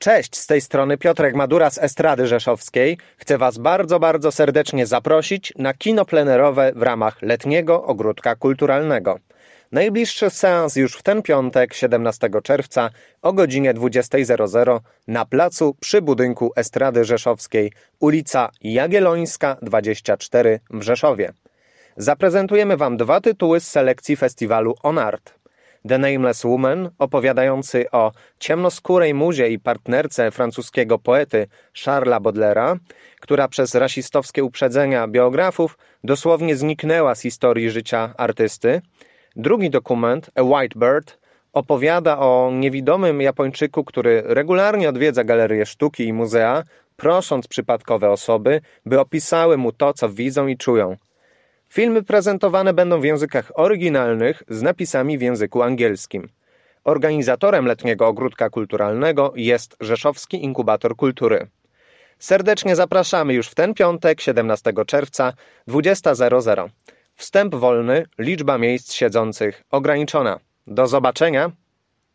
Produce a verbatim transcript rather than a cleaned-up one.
Cześć, z tej strony Piotrek Madura z Estrady Rzeszowskiej. Chcę Was bardzo, bardzo serdecznie zaprosić na kino plenerowe w ramach Letniego Ogródka Kulturalnego. Najbliższy seans już w ten piątek, siedemnastego czerwca o godzinie dwudziesta na placu przy budynku Estrady Rzeszowskiej, ulica Jagiellońska dwadzieścia cztery w Rzeszowie. Zaprezentujemy Wam dwa tytuły z selekcji festiwalu On Art. The Nameless Woman, opowiadający o ciemnoskórej muzie i partnerce francuskiego poety Charlesa Baudelaire'a, która przez rasistowskie uprzedzenia biografów dosłownie zniknęła z historii życia artysty. Drugi dokument, A White Bird, opowiada o niewidomym Japończyku, który regularnie odwiedza galerie sztuki i muzea, prosząc przypadkowe osoby, by opisały mu to, co widzą i czują. Filmy prezentowane będą w językach oryginalnych z napisami w języku angielskim. Organizatorem Letniego Ogródka Kulturalnego jest Rzeszowski Inkubator Kultury. Serdecznie zapraszamy już w ten piątek, siedemnastego czerwca, dwudziesta. Wstęp wolny, liczba miejsc siedzących ograniczona. Do zobaczenia!